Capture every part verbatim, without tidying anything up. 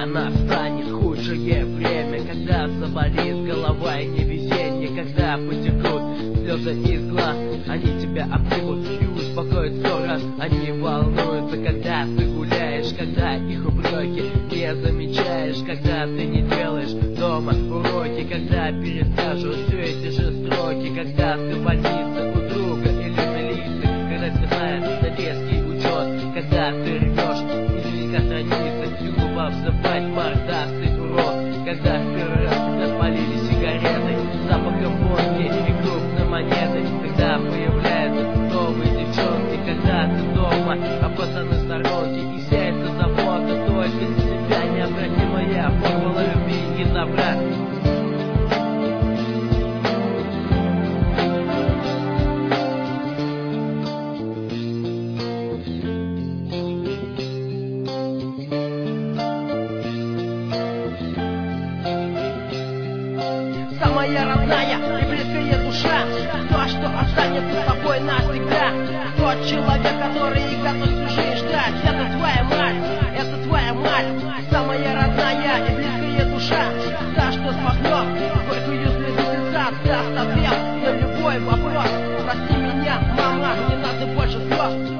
Когда настанет худшее время, когда заболит голова и невезение, когда потекут слезы из глаз, они тебя обнимут и успокоят сто раз. Они волнуются, когда ты гуляешь, когда их упреки не замечаешь, когда ты не делаешь дома уроки, когда перескажут все эти же строки, когда ты в больнице у друга или в милиции, когда списают на детский учет, когда ты рвешь несколько страниц и глупо обзывать мордастый урод, когда в первый раз тебя спалили сигаретой, запахом водки и крупной монетой, когда появляются новые девчонки, когда ты дома обоссаны сторонки и вся эта забота только для тебя необратимая формула любви и добра. Самая родная и близкая душа, то, что останется с тобой навсегда. Тот человек, который готов всю жизнь ждать. Это твоя мать, это твоя мать. Самая родная и близкая душа, та, что смахнет горькую слезу с лица, даст ответ на любой вопрос. Прости меня, мама, не надо больше слез.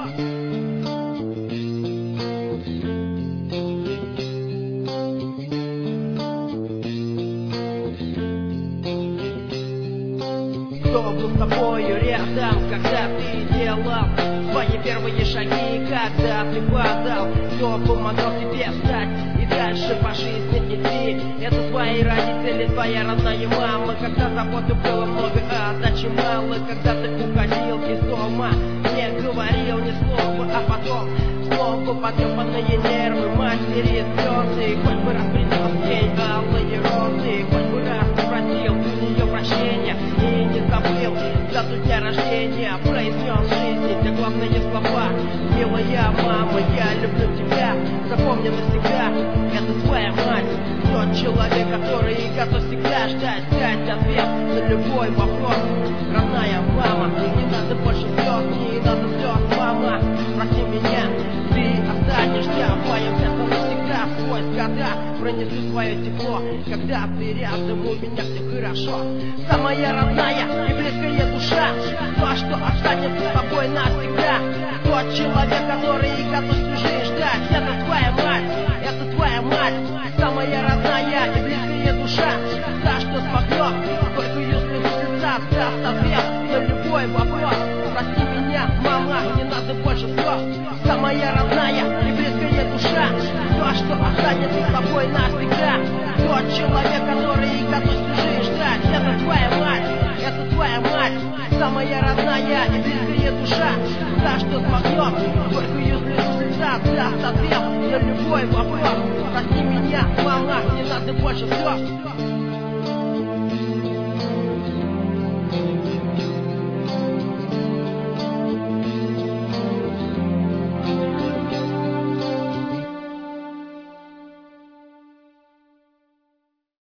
Кто был с тобою рядом, когда ты делал свои первые шаги, когда ты падал? Кто помогал тебе встать и дальше по жизни идти? Это твои родители, твоя родная мама. Когда заботы было много, а отдачи мало. Когда ты уходил из дома, не говорил ни слова, а потом снова потрепанные нервы матери слезы. Хоть бы раз принес ей алые розы, хоть бы раз попросил у нее прощения и не забыл дату дня рождения, произнес в жизни те главные слова: милая мама, я люблю тебя, запомни навсегда, это твоя мать. Тот человек, который готов всегда ждать, дать ответ на любой вопрос. Родная мама, не надо больше слез, не надо слез, мама, прости меня, ты останешься в моем сердце навсегда. Сквозь года пронесу свое тепло, когда ты рядом, у меня все хорошо. Самая родная и близкая душа, то, что останется с тобой навсегда. Тот человек, который готов всю жизнь ждать, это твоя мать, это твоя мать. Самая родная и близкая душа, та, что смахнет горькую слезу с лица, даст ответ на любой вопрос. Прости меня, мама, не надо больше слез. Самая родная и близкая душа, то, что останется с тобой навсегда. Тот человек, который готов всю жизнь ждать, это твоя мать, это твоя мать. Самая родная и близкая душа, та, что смахнет горькую слезу с лица, даст ответ на любой вопрос. Прости меня, мама, не надо больше слез.